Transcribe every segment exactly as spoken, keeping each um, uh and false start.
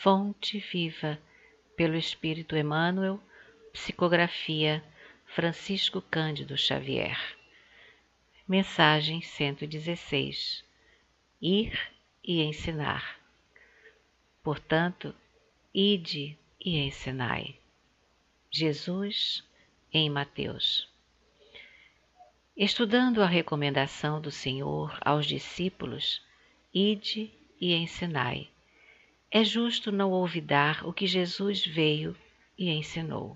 Fonte Viva, pelo Espírito Emmanuel, psicografia Francisco Cândido Xavier. Mensagem cento e dezesseis. Ir e ensinar. Portanto, ide e ensinai. Jesus em Mateus. Estudando a recomendação do Senhor aos discípulos, ide e ensinai, é justo não olvidar o que Jesus veio e ensinou.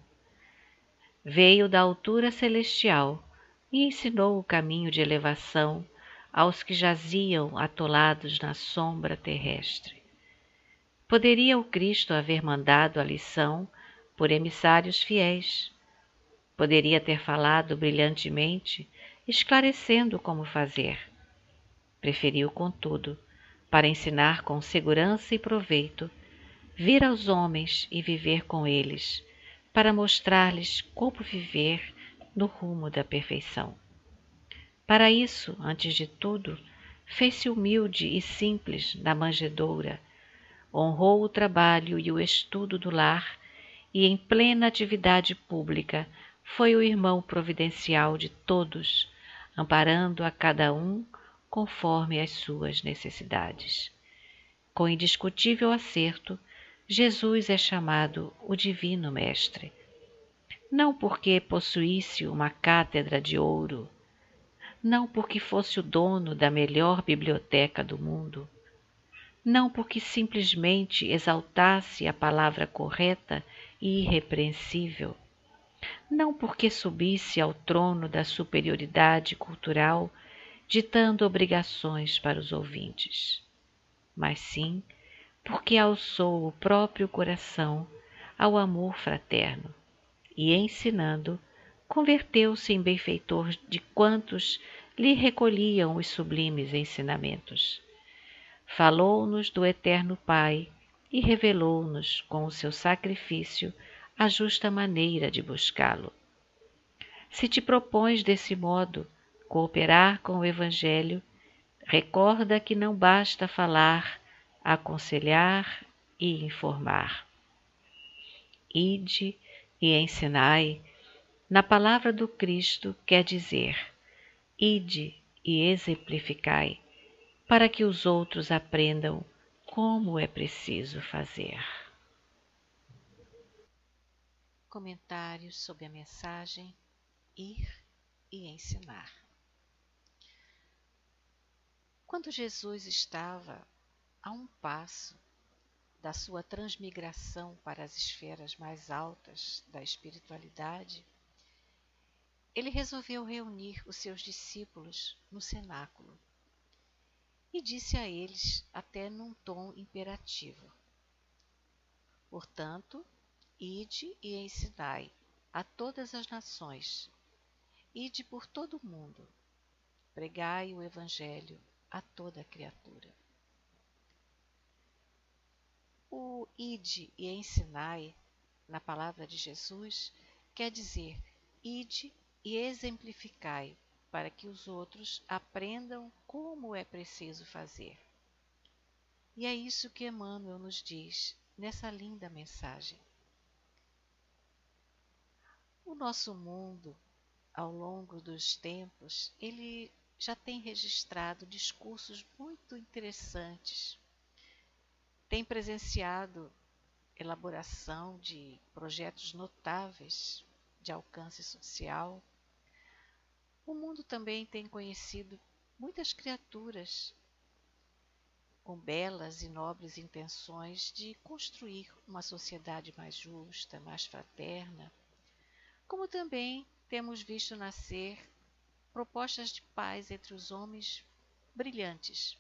Veio da altura celestial e ensinou o caminho de elevação aos que jaziam atolados na sombra terrestre. Poderia o Cristo haver mandado a lição por emissários fiéis. Poderia ter falado brilhantemente, esclarecendo como fazer. Preferiu, contudo, para ensinar com segurança e proveito, vir aos homens e viver com eles, para mostrar-lhes como viver no rumo da perfeição. Para isso, antes de tudo, fez-se humilde e simples na manjedoura, honrou o trabalho e o estudo do lar e, em plena atividade pública, foi o irmão providencial de todos, amparando a cada um conforme as suas necessidades. Com indiscutível acerto, Jesus é chamado o Divino Mestre. Não porque possuísse uma cátedra de ouro, não porque fosse o dono da melhor biblioteca do mundo, não porque simplesmente exaltasse a palavra correta e irrepreensível, não porque subisse ao trono da superioridade cultural, ditando obrigações para os ouvintes, mas sim porque alçou o próprio coração ao amor fraterno e, ensinando, converteu-se em benfeitor de quantos lhe recolhiam os sublimes ensinamentos. Falou-nos do Eterno Pai e revelou-nos com o seu sacrifício a justa maneira de buscá-lo. Se te propões desse modo cooperar com o Evangelho, recorda que não basta falar, aconselhar e informar. Ide e ensinai, na palavra do Cristo quer dizer, ide e exemplificai, para que os outros aprendam como é preciso fazer. Comentários sobre a mensagem Ir e Ensinar. Quando Jesus estava a um passo da sua transmigração para as esferas mais altas da espiritualidade, ele resolveu reunir os seus discípulos no cenáculo e disse a eles, até num tom imperativo: portanto, ide e ensinai a todas as nações, ide por todo o mundo, pregai o Evangelho a toda criatura. O ide e ensinai, na palavra de Jesus, quer dizer, ide e exemplificai, para que os outros aprendam como é preciso fazer. E é isso que Emmanuel nos diz nessa linda mensagem. O nosso mundo, ao longo dos tempos, ele já tem registrado discursos muito interessantes, tem presenciado elaboração de projetos notáveis de alcance social. O mundo também tem conhecido muitas criaturas com belas e nobres intenções de construir uma sociedade mais justa, mais fraterna, como também temos visto nascer propostas de paz entre os homens brilhantes.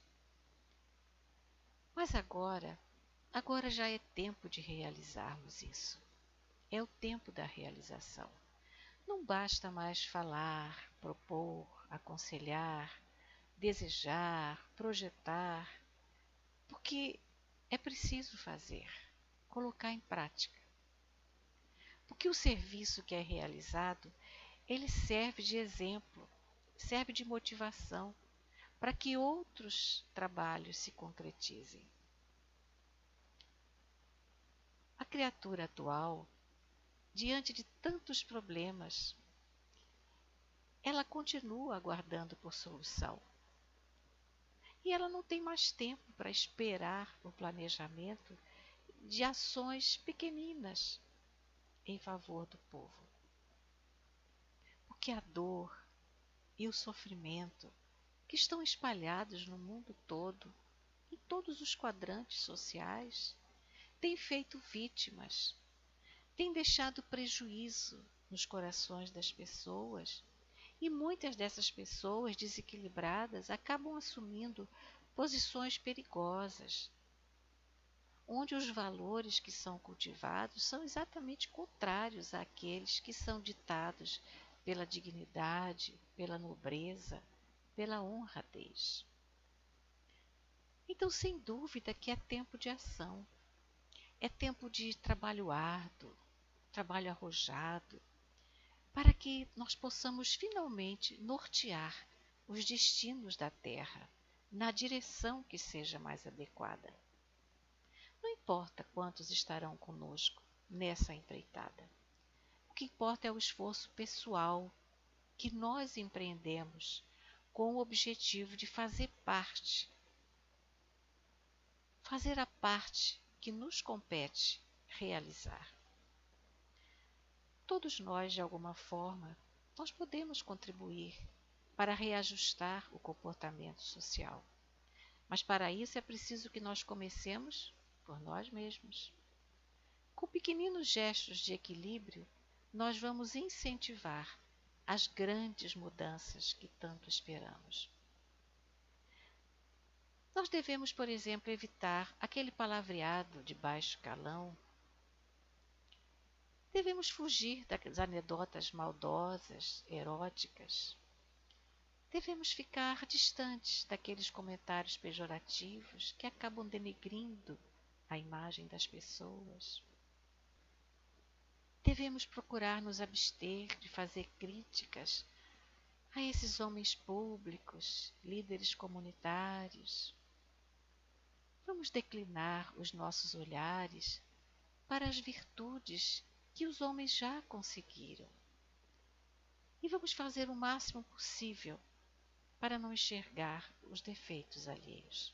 Mas agora, agora já é tempo de realizarmos isso. É o tempo da realização. Não basta mais falar, propor, aconselhar, desejar, projetar, porque é preciso fazer, colocar em prática. Porque o serviço que é realizado, ele serve de exemplo, serve de motivação para que outros trabalhos se concretizem. criatura atual, diante de tantos problemas, ela continua aguardando por solução. E ela não tem mais tempo para esperar o planejamento de ações pequeninas em favor do povo. Porque a dor e o sofrimento que estão espalhados no mundo todo, em todos os quadrantes sociais, têm feito vítimas, têm deixado prejuízo nos corações das pessoas, e muitas dessas pessoas desequilibradas acabam assumindo posições perigosas, onde os valores que são cultivados são exatamente contrários àqueles que são ditados pela dignidade, pela nobreza, pela honradez. Então, sem dúvida que é tempo de ação, é tempo de trabalho árduo, trabalho arrojado, para que nós possamos finalmente nortear os destinos da Terra na direção que seja mais adequada. Não importa quantos estarão conosco nessa empreitada. O que importa é o esforço pessoal que nós empreendemos com o objetivo de fazer parte, fazer a parte que nos compete realizar. Todos nós, de alguma forma, nós podemos contribuir para reajustar o comportamento social. Mas para isso é preciso que nós comecemos por nós mesmos. Com pequeninos gestos de equilíbrio, nós vamos incentivar as grandes mudanças que tanto esperamos. Nós devemos, por exemplo, evitar aquele palavreado de baixo calão. Devemos fugir das anedotas maldosas, eróticas. Devemos ficar distantes daqueles comentários pejorativos que acabam denegrindo a imagem das pessoas. Devemos procurar nos abster de fazer críticas a esses homens públicos, líderes comunitários. Vamos declinar os nossos olhares para as virtudes que os homens já conseguiram. E vamos fazer o máximo possível para não enxergar os defeitos alheios.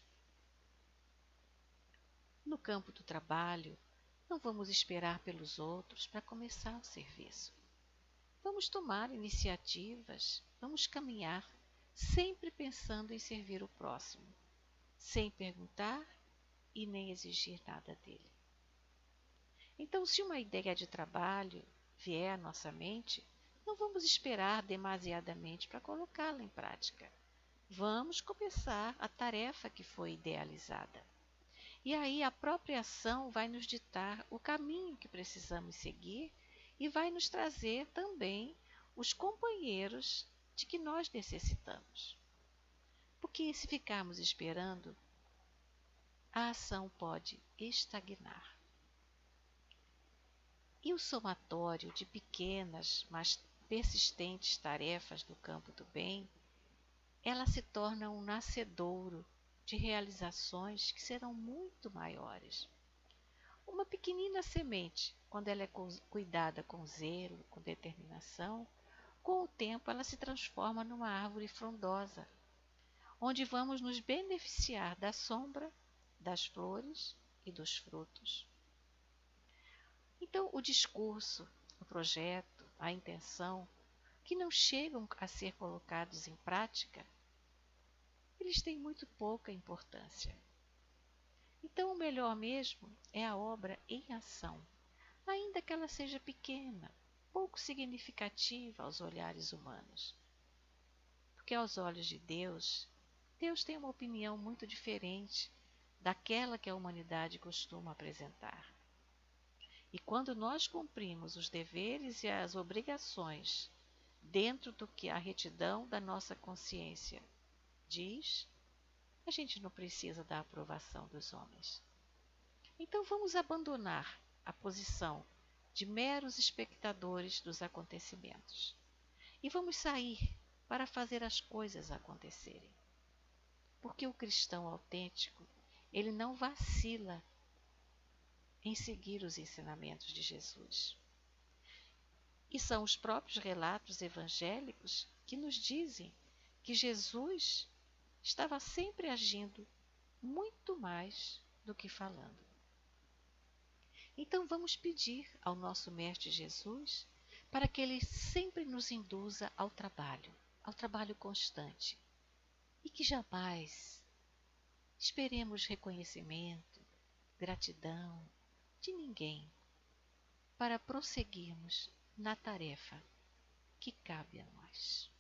No campo do trabalho, não vamos esperar pelos outros para começar o serviço. Vamos tomar iniciativas, vamos caminhar, sempre pensando em servir o próximo, sem perguntar e nem exigir nada dele. Então, se uma ideia de trabalho vier à nossa mente, não vamos esperar demasiadamente para colocá-la em prática. Vamos começar a tarefa que foi idealizada. E aí a própria ação vai nos ditar o caminho que precisamos seguir e vai nos trazer também os companheiros de que nós necessitamos. Porque se ficarmos esperando, a ação pode estagnar. E o somatório de pequenas, mas persistentes tarefas no campo do bem, ela se torna um nascedouro de realizações que serão muito maiores. Uma pequenina semente, quando ela é cuidada com zelo, com determinação, com o tempo ela se transforma numa árvore frondosa, onde vamos nos beneficiar da sombra, das flores e dos frutos. Então, o discurso, o projeto, a intenção, que não chegam a ser colocados em prática, eles têm muito pouca importância. Então, o melhor mesmo é a obra em ação, ainda que ela seja pequena, pouco significativa aos olhares humanos. Porque aos olhos de Deus, Deus tem uma opinião muito diferente daquela que a humanidade costuma apresentar. E quando nós cumprimos os deveres e as obrigações dentro do que a retidão da nossa consciência diz, a gente não precisa da aprovação dos homens. Então vamos abandonar a posição de meros espectadores dos acontecimentos e vamos sair para fazer as coisas acontecerem. Porque o cristão autêntico, ele não vacila em seguir os ensinamentos de Jesus. E são os próprios relatos evangélicos que nos dizem que Jesus estava sempre agindo muito mais do que falando. Então vamos pedir ao nosso Mestre Jesus para que Ele sempre nos induza ao trabalho, ao trabalho constante, e que jamais esperemos reconhecimento, gratidão de ninguém para prosseguirmos na tarefa que cabe a nós.